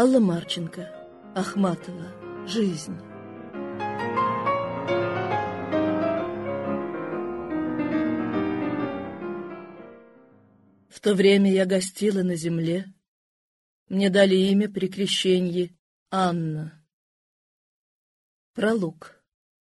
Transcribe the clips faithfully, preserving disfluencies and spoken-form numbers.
Алла Марченко, Ахматова. Жизнь. В то время я гостила на земле. Мне дали имя при крещенье Анна. Пролог.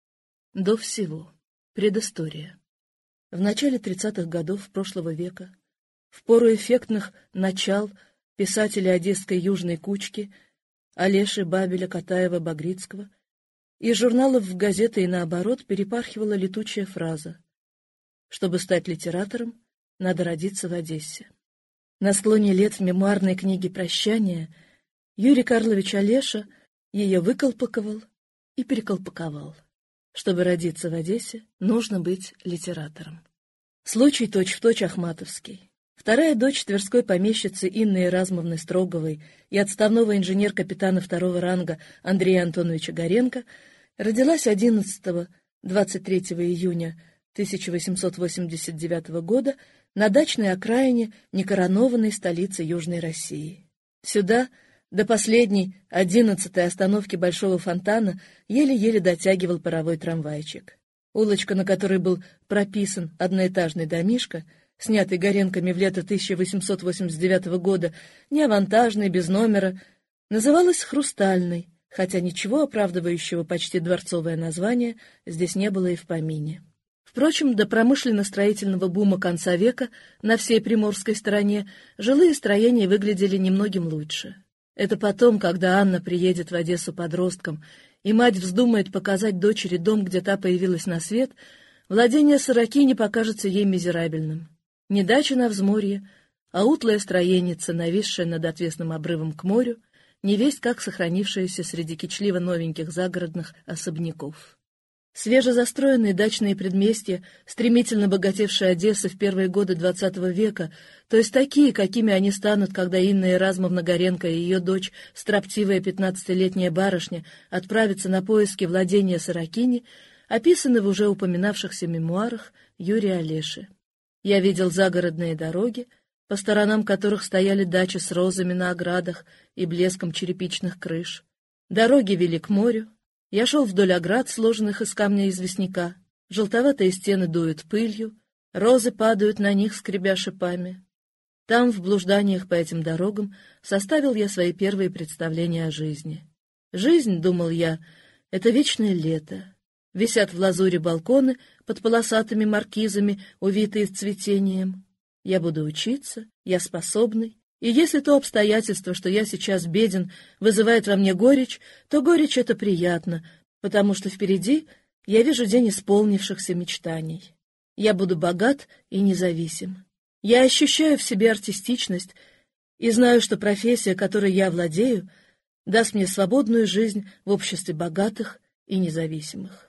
До всего. Предыстория. В начале тридцатых годов прошлого века, в пору эффектных начал писателя одесской южной кучки Олеши Бабеля Катаева-Багрицкого из журналов в газеты и наоборот перепархивала летучая фраза: «Чтобы стать литератором, надо родиться в Одессе». На склоне лет в мемуарной книге «Прощание» Юрий Карлович Олеша ее выколпаковал и переколпаковал. Чтобы родиться в Одессе, нужно быть литератором. Случай точь-в-точь ахматовский. Вторая дочь тверской помещицы Инны Еразмовны Строговой и отставного инженер-капитана второго ранга Андрея Антоновича Горенко родилась одиннадцатого-двадцать третьего июня тысяча восемьсот восемьдесят девятого года на дачной окраине некоронованной столицы Южной России. Сюда, до последней, одиннадцатой остановки Большого фонтана, еле-еле дотягивал паровой трамвайчик. Улочка, на которой был прописан одноэтажный домишко, снятый Горенками в лето тысяча восемьсот восемьдесят девятого года, не авантажный, без номера, называлась Хрустальной, хотя ничего оправдывающего почти дворцовое название здесь не было и в помине. Впрочем, до промышленно-строительного бума конца века на всей приморской стороне жилые строения выглядели немногим лучше. Это потом, когда Анна приедет в Одессу подростком, и мать вздумает показать дочери дом, где та появилась на свет, владение Сорокини покажется ей мизерабельным. Не дача на взморье, а утлая строеница, нависшая над отвесным обрывом к морю, невесть как сохранившаяся среди кичливо новеньких загородных особняков. Свежезастроенные дачные предместья, стремительно богатевшие Одессы в первые годы двадцатого века, то есть такие, какими они станут, когда Инна Еразмовна Горенко и ее дочь, строптивая пятнадцатилетняя барышня, отправятся на поиски владения Сорокини, описаны в уже упоминавшихся мемуарах Юрия Олеши. Я видел загородные дороги, по сторонам которых стояли дачи с розами на оградах и блеском черепичных крыш. Дороги вели к морю. Я шел вдоль оград, сложенных из камня известняка. Желтоватые стены дуют пылью, розы падают на них, скребя шипами. Там, в блужданиях по этим дорогам, составил я свои первые представления о жизни. Жизнь, думал я, — это вечное лето. Висят в лазуре балконы под полосатыми маркизами, увитые цветением. Я буду учиться, я способный. И если то обстоятельство, что я сейчас беден, вызывает во мне горечь, то горечь это приятно, потому что впереди я вижу день исполнившихся мечтаний. Я буду богат и независим. Я ощущаю в себе артистичность и знаю, что профессия, которой я владею, даст мне свободную жизнь в обществе богатых и независимых.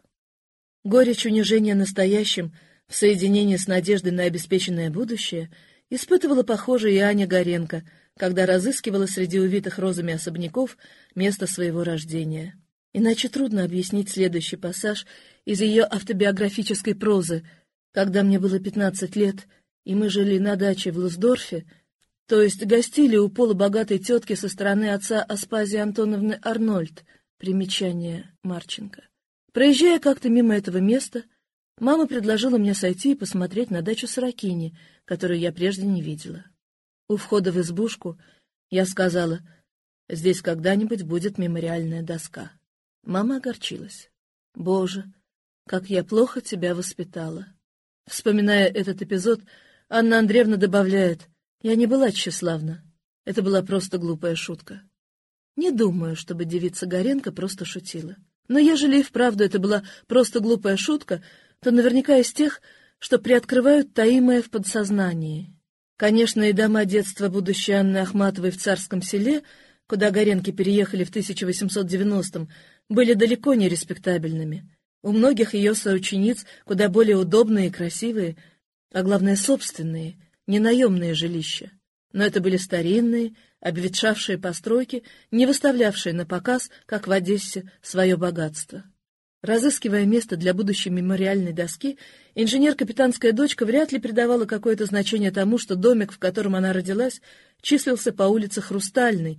Горечь унижения настоящим в соединении с надеждой на обеспеченное будущее испытывала, похоже, и Аня Горенко, когда разыскивала среди увитых розами особняков место своего рождения. Иначе трудно объяснить следующий пассаж из ее автобиографической прозы. Когда мне было пятнадцать лет, и мы жили на даче в Лусдорфе, то есть гостили у полубогатой тетки со стороны отца Аспазии Антоновны Арнольд, примечание Марченко. Проезжая как-то мимо этого места, мама предложила мне сойти и посмотреть на дачу Сорокини, которую я прежде не видела. У входа в избушку я сказала: «Здесь когда-нибудь будет мемориальная доска». Мама огорчилась. «Боже, как я плохо тебя воспитала». Вспоминая этот эпизод, Анна Андреевна добавляет: «Я не была тщеславна. Это была просто глупая шутка». Не думаю, чтобы девица Горенко просто шутила. Но ежели и вправду это была просто глупая шутка, то наверняка из тех, что приоткрывают таимое в подсознании. Конечно, и дома детства будущей Анны Ахматовой в Царском Селе, куда Горенки переехали в тысяча восемьсот девяностом, были далеко не респектабельными. У многих ее соучениц куда более удобные и красивые, а главное собственные, не наемные жилища. Но это были старинные, обветшавшие постройки, не выставлявшие на показ, как в Одессе, свое богатство. Разыскивая место для будущей мемориальной доски, инженер-капитанская дочка вряд ли придавала какое-то значение тому, что домик, в котором она родилась, числился по улице Хрустальной,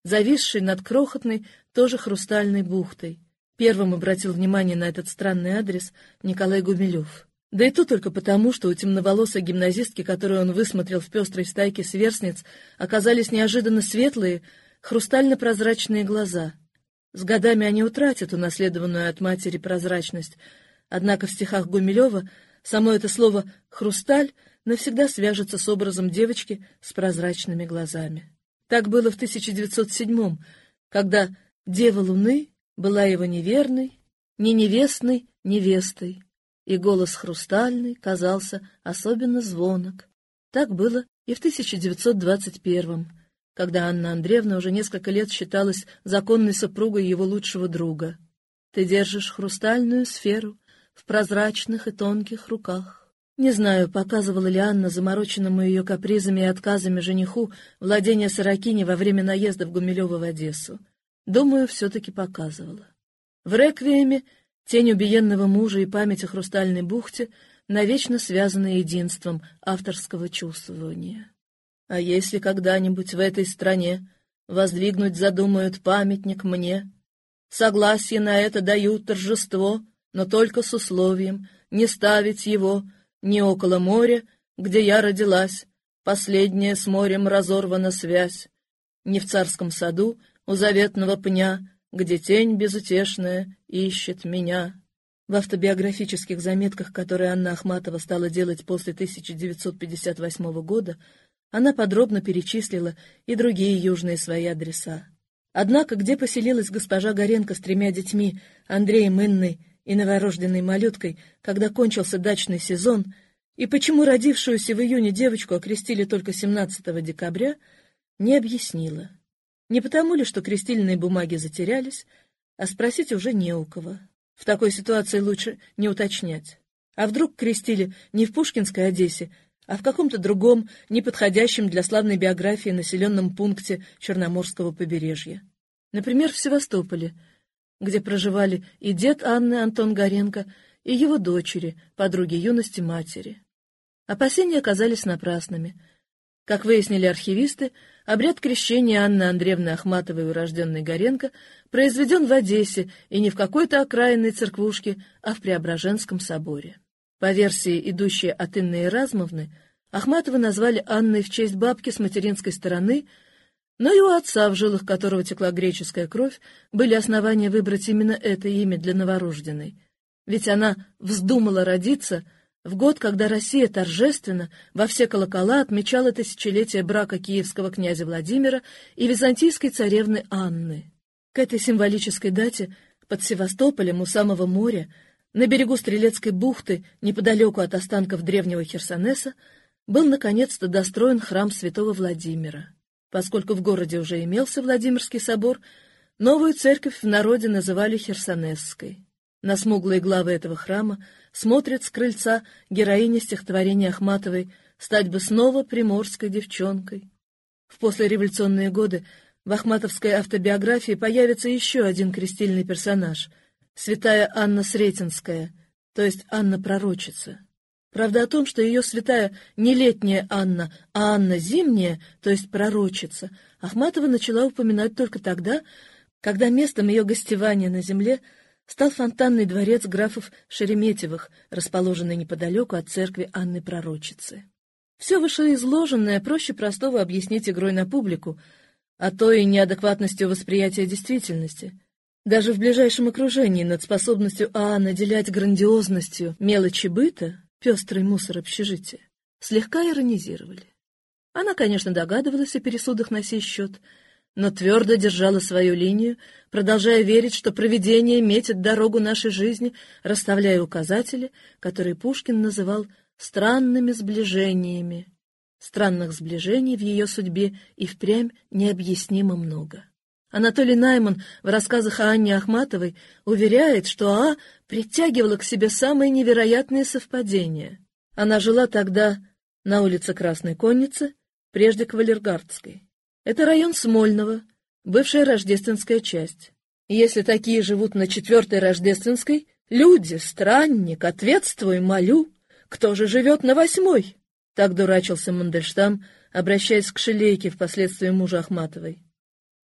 зависший над крохотной, тоже хрустальной бухтой. Первым обратил внимание на этот странный адрес Николай Гумилев. Да и то только потому, что у темноволосой гимназистки, которую он высмотрел в пестрой стайке сверстниц, оказались неожиданно светлые, хрустально-прозрачные глаза. С годами они утратят унаследованную от матери прозрачность, однако в стихах Гумилева само это слово «хрусталь» навсегда свяжется с образом девочки с прозрачными глазами. Так было в тысяча девятьсот седьмом, когда Дева Луны была его неверной, не невестной невестой, и голос хрустальный казался особенно звонок. Так было и в тысяча девятьсот двадцать первом, когда Анна Андреевна уже несколько лет считалась законной супругой его лучшего друга. «Ты держишь хрустальную сферу в прозрачных и тонких руках». Не знаю, показывала ли Анна замороченному ее капризами и отказами жениху владение Сорокини во время наезда в Гумилева в Одессу. Думаю, все-таки показывала. В «Реквиеме» тень убиенного мужа и память о хрустальной бухте навечно связаны единством авторского чувствования. А если когда-нибудь в этой стране воздвигнуть задумают памятник мне, согласие на это даю торжество, но только с условием не ставить его не около моря, где я родилась, последняя с морем разорвана связь, не в царском саду у заветного пня, где тень безутешная ищет меня. В автобиографических заметках, которые Анна Ахматова стала делать после тысяча девятьсот пятьдесят восьмого года, она подробно перечислила и другие южные свои адреса. Однако, где поселилась госпожа Горенко с тремя детьми, Андреем, Инной и новорожденной малюткой, когда кончился дачный сезон, и почему родившуюся в июне девочку окрестили только семнадцатого декабря, не объяснила. Не потому ли, что крестильные бумаги затерялись, а спросить уже не у кого. В такой ситуации лучше не уточнять. А вдруг крестили не в Пушкинской Одессе, а в каком-то другом, неподходящем для славной биографии населенном пункте Черноморского побережья. Например, в Севастополе, где проживали и дед Анны Антон Горенко, и его дочери, подруги юности матери. Опасения оказались напрасными. Как выяснили архивисты, обряд крещения Анны Андреевны Ахматовой, урожденной Горенко, произведен в Одессе и не в какой-то окраинной церквушке, а в Преображенском соборе. По версии, идущей от Инны Эразмовны, Ахматову назвали Анной в честь бабки с материнской стороны, но и у отца, в жилах которого текла греческая кровь, были основания выбрать именно это имя для новорожденной. Ведь она вздумала родиться в год, когда Россия торжественно во все колокола отмечала тысячелетие брака киевского князя Владимира и византийской царевны Анны. К этой символической дате под Севастополем у самого моря, на берегу Стрелецкой бухты, неподалеку от останков древнего Херсонеса, был наконец-то достроен храм святого Владимира. Поскольку в городе уже имелся Владимирский собор, новую церковь в народе называли Херсонесской. На смуглые главы этого храма смотрит с крыльца героиня стихотворения Ахматовой «Стать бы снова приморской девчонкой». В послереволюционные годы в ахматовской автобиографии появится еще один крестильный персонаж — святая Анна Сретенская, то есть Анна-пророчица. Правда, о том, что ее святая не летняя Анна, а Анна зимняя, то есть пророчица, Ахматова начала упоминать только тогда, когда местом ее гостевания на земле стал фонтанный дворец графов Шереметьевых, расположенный неподалеку от церкви Анны-пророчицы. Все вышеизложенное проще простого объяснить игрой на публику, а то и неадекватностью восприятия действительности. Даже в ближайшем окружении над способностью Аа наделять грандиозностью мелочи быта, пестрый мусор общежития, слегка иронизировали. Она, конечно, догадывалась о пересудах на сей счет, но твердо держала свою линию, продолжая верить, что провидение метит дорогу нашей жизни, расставляя указатели, которые Пушкин называл «странными сближениями». Странных сближений в ее судьбе и впрямь необъяснимо много. Анатолий Найман в рассказах о Анне Ахматовой уверяет, что Аа притягивала к себе самые невероятные совпадения. Она жила тогда на улице Красной Конницы, прежде Кавалергардской. Это район Смольного, бывшая Рождественская часть. Если такие живут на четвертой Рождественской, люди, странник, ответствуй, молю, кто же живет на восьмой? Так дурачился Мандельштам, обращаясь к Шилейке, впоследствии мужа Ахматовой.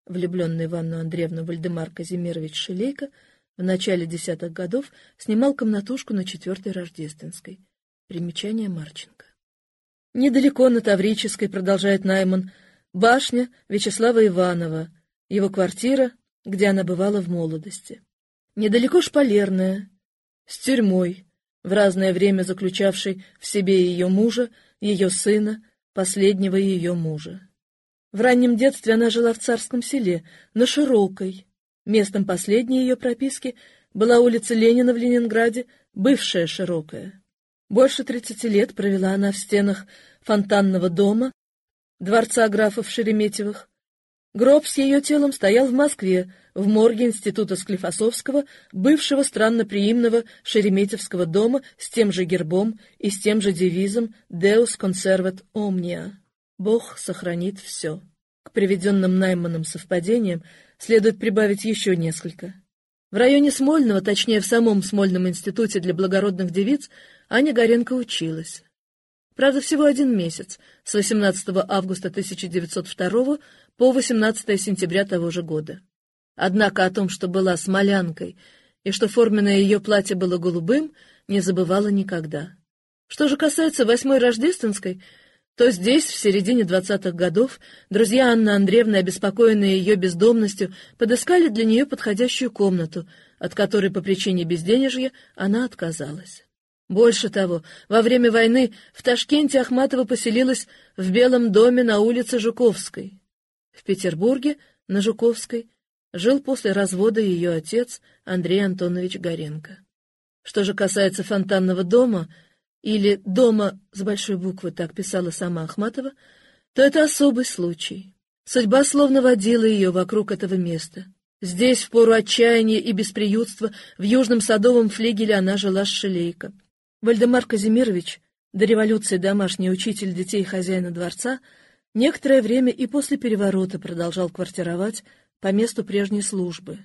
Влюбленный в Анну Андреевну Вальдемар Казимирович Шилейко в начале десятых годов снимал комнатушку на четвертой Рождественской. Примечание Марченко. Недалеко на Таврической, продолжает Найман, башня Вячеслава Иванова, его квартира, где она бывала в молодости. Недалеко Шпалерная, с тюрьмой, в разное время заключавшей в себе ее мужа, ее сына, последнего ее мужа. В раннем детстве она жила в Царском селе, на Широкой. Местом последней ее прописки была улица Ленина в Ленинграде, бывшая Широкая. Больше тридцати лет провела она в стенах фонтанного дома, дворца графов Шереметьевых. Гроб с ее телом стоял в Москве, в морге Института Склифосовского, бывшего странноприимного Шереметьевского дома с тем же гербом и с тем же девизом «Deus conservat omnia» — «Бог сохранит все». К приведенным Найманом совпадениям следует прибавить еще несколько. В районе Смольного, точнее в самом Смольном институте для благородных девиц, Аня Горенко училась. Правда, всего один месяц, с восемнадцатого августа тысяча девятьсот второго по восемнадцатое сентября того же года. Однако о том, что была смолянкой и что форменное ее платье было голубым, не забывала никогда. Что же касается восьмой Рождественской, то здесь, в середине двадцатых годов, друзья Анны Андреевны, обеспокоенные ее бездомностью, подыскали для нее подходящую комнату, от которой по причине безденежья она отказалась. Больше того, во время войны в Ташкенте Ахматова поселилась в Белом доме на улице Жуковской. В Петербурге, на Жуковской, жил после развода ее отец Андрей Антонович Горенко. Что же касается фонтанного дома, или «дома» с большой буквы, так писала сама Ахматова, то это особый случай. Судьба словно водила ее вокруг этого места. Здесь, в пору отчаяния и бесприютства, в южном садовом флигеле она жила с Шилейко. Вальдемар Казимирович, до революции домашний учитель детей и хозяина дворца, некоторое время и после переворота продолжал квартировать по месту прежней службы.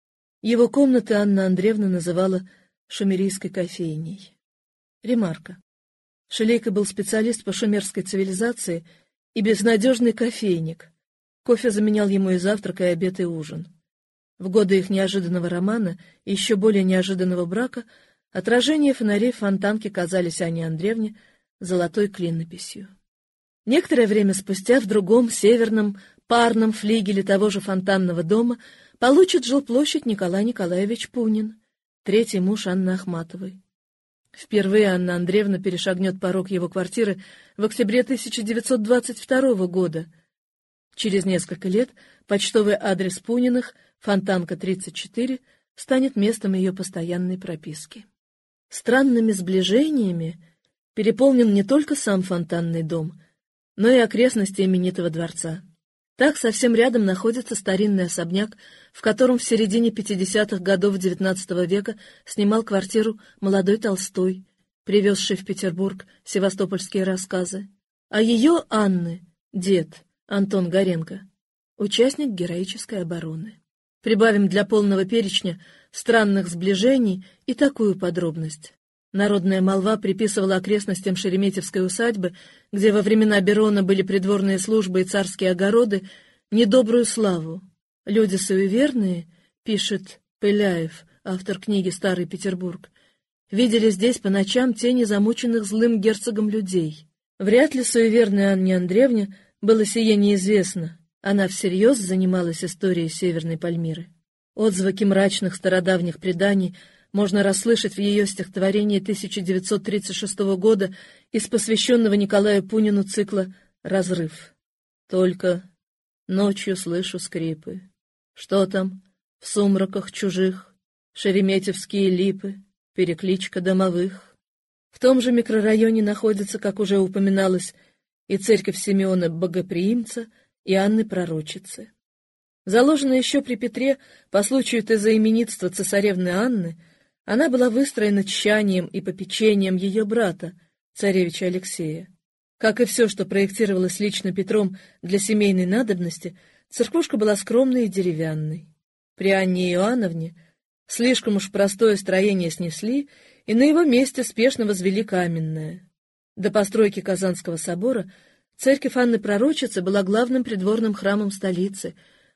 Его комнаты Анна Андреевна называла шумерийской кофейней. Ремарка. Шилейко был специалист по шумерской цивилизации и безнадежный кофейник. Кофе заменял ему и завтрак, и обед, и ужин. В годы их неожиданного романа и еще более неожиданного брака отражения фонарей в фонтанке казались Анне Андреевне золотой клинописью. Некоторое время спустя в другом северном парном флигеле того же фонтанного дома получит жилплощадь Николай Николаевич Пунин, третий муж Анны Ахматовой. Впервые Анна Андреевна перешагнет порог его квартиры в октябре тысяча девятьсот двадцать второго года. Через несколько лет почтовый адрес Пуниных, Фонтанка, тридцать четыре, станет местом ее постоянной прописки. Странными сближениями переполнен не только сам фонтанный дом, но и окрестности именитого дворца. Так совсем рядом находится старинный особняк, в котором в середине пятидесятых годов девятнадцатого века снимал квартиру молодой Толстой, привезший в Петербург севастопольские рассказы. А ее Анны, дед Антон Горенко, участник героической обороны. Прибавим для полного перечня странных сближений и такую подробность. Народная молва приписывала окрестностям Шереметьевской усадьбы, где во времена Берона были придворные службы и царские огороды, недобрую славу. Люди суеверные, пишет Пыляев, автор книги «Старый Петербург», видели здесь по ночам тени замученных злым герцогом людей. Вряд ли суеверной Анне Андреевне было сие неизвестно. Она всерьез занималась историей Северной Пальмиры. Отзвуки мрачных стародавних преданий можно расслышать в ее стихотворении тысяча девятьсот тридцать шестого года из посвященного Николаю Пунину цикла «Разрыв». Только ночью слышу скрипы. Что там? В сумраках чужих, шереметьевские липы, перекличка домовых. В том же микрорайоне находится, как уже упоминалось, и церковь Симеона Богоприимца и Анны Пророчицы. Заложенная еще при Петре по случаю тезоименитства цесаревны Анны, она была выстроена тщанием и попечением ее брата, царевича Алексея. Как и все, что проектировалось лично Петром для семейной надобности, церквушка была скромной и деревянной. При Анне Иоанновне слишком уж простое строение снесли, и на его месте спешно возвели каменное. До постройки Казанского собора церковь Анны Пророчицы была главным придворным храмом столицы,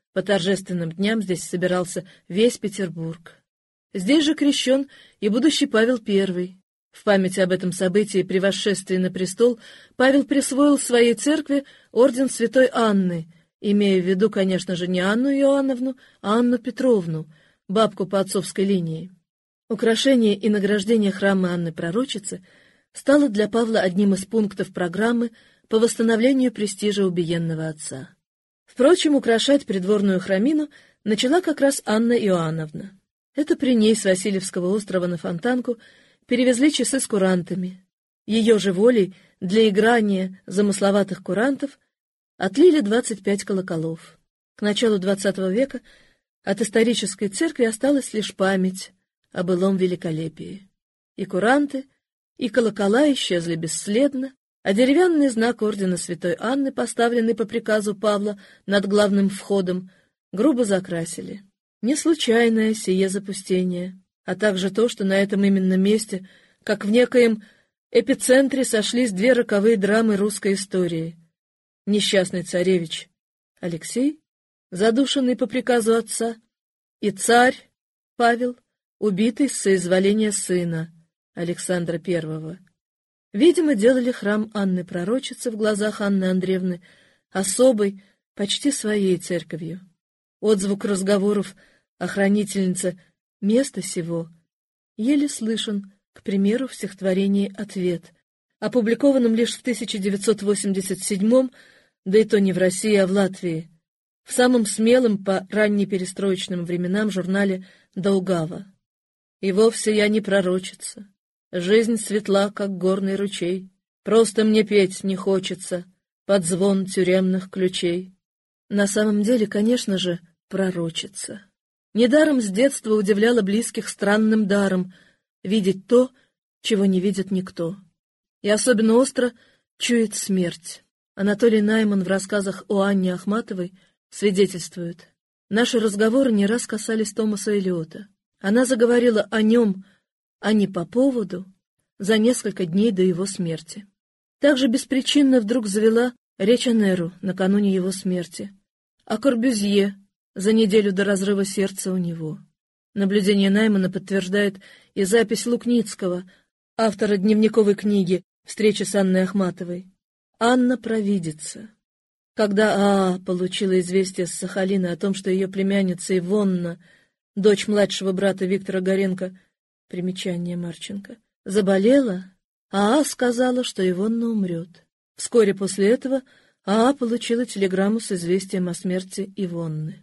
По торжественным дням здесь собирался весь Петербург. Здесь же крещен и будущий Павел Первый. В память об этом событии при восшествии на престол Павел присвоил своей церкви орден святой Анны, имея в виду, конечно же, не Анну Иоанновну, а Анну Петровну, бабку по отцовской линии. Украшение и награждение храма Анны Пророчицы стало для Павла одним из пунктов программы по восстановлению престижа убиенного отца. Впрочем, украшать придворную храмину начала как раз Анна Иоанновна. Это при ней с Васильевского острова на Фонтанку перевезли часы с курантами. Ее же волей для играния замысловатых курантов отлили двадцать пять колоколов. К началу двадцатого века от исторической церкви осталась лишь память о былом великолепии. И куранты, и колокола исчезли бесследно, а деревянный знак ордена святой Анны, поставленный по приказу Павла над главным входом, грубо закрасили. Не случайное сие запустение, а также то, что на этом именно месте, как в некоем эпицентре, сошлись две роковые драмы русской истории. Несчастный царевич Алексей, задушенный по приказу отца, и царь Павел, убитый с соизволения сына Александра Первого. Видимо, делали храм Анны Пророчицы в глазах Анны Андреевны особой, почти своей церковью. Отзвук разговоров о хранительнице места сего еле слышен, к примеру, в стихотворении «Ответ», опубликованном лишь в тысяча девятьсот восемьдесят седьмом, да и то не в России, а в Латвии, в самом смелом по раннеперестроечным временам журнале «Даугава». «И вовсе я не пророчица, жизнь светла, как горный ручей, просто мне петь не хочется под звон тюремных ключей». На самом деле, конечно же, пророчица. Недаром с детства удивляла близких странным даром видеть то, чего не видит никто. И особенно остро чует смерть. Анатолий Найман в рассказах о Анне Ахматовой свидетельствует: наши разговоры не раз касались Томаса Элиота. Она заговорила о нем, а не по поводу, за несколько дней до его смерти. Также беспричинно вдруг завела речь о Неру накануне его смерти, о Корбюзье за неделю до разрыва сердца у него. Наблюдение Наймана подтверждает и запись Лукницкого, автора дневниковой книги «Встреча с Анной Ахматовой». Анна провидица. Когда Аа получила известие с Сахалина о том, что ее племянница Ивонна, дочь младшего брата Виктора Горенко, примечание Марченко, заболела, Аа сказала, что Ивонна умрет. Вскоре после этого Аа получила телеграмму с известием о смерти Ивонны.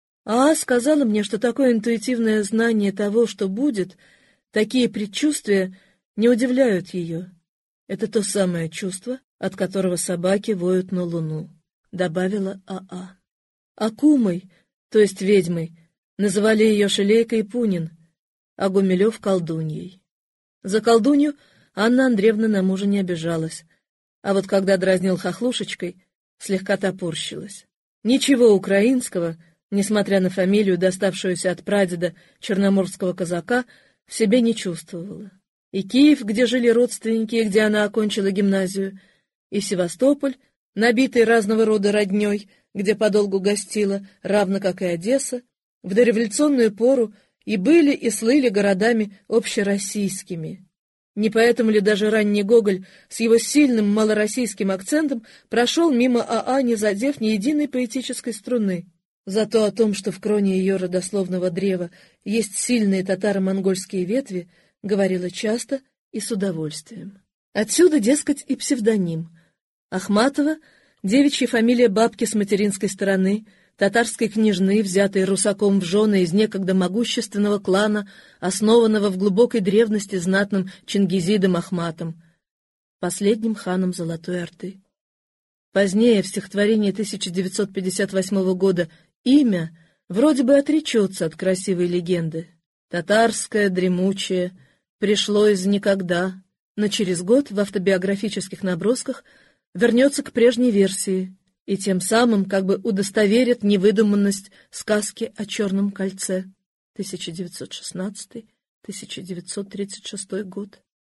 Аа сказала мне, что такое интуитивное знание того, что будет, такие предчувствия не удивляют ее. Это то самое чувство, от которого собаки воют на луну, добавила Аа. Акумой, то есть ведьмой, называли ее Шелейка и Пунин, а Гумилев — колдуньей. За колдунью Анна Андреевна на мужа не обижалась, а вот когда дразнил хохлушечкой, слегка топорщилась. Ничего украинского, несмотря на фамилию, доставшуюся от прадеда черноморского казака, в себе не чувствовала. И Киев, где жили родственники, и где она окончила гимназию, и Севастополь, набитый разного рода родней, где подолгу гостила, равно как и Одесса, в дореволюционную пору и были и слыли городами общероссийскими. Не поэтому ли даже ранний Гоголь с его сильным малороссийским акцентом прошел мимо Аа, не задев ни единой поэтической струны? Зато о том, что в кроне ее родословного древа есть сильные татаро-монгольские ветви, говорила часто и с удовольствием. Отсюда, дескать, и псевдоним. Ахматова — девичья фамилия бабки с материнской стороны, татарской княжны, взятой русаком в жены из некогда могущественного клана, основанного в глубокой древности знатным Чингизидом Ахматом, последним ханом Золотой Орды. Позднее, в стихотворении тысяча девятьсот пятьдесят восьмого года «Имя» вроде бы отречется от красивой легенды. Татарское, дремучее, пришло из никогда, но через год в автобиографических набросках вернется к прежней версии и тем самым как бы удостоверит невыдуманность сказки о Черном кольце. тысяча девятьсот шестнадцатый — тысяча девятьсот тридцать шестой год.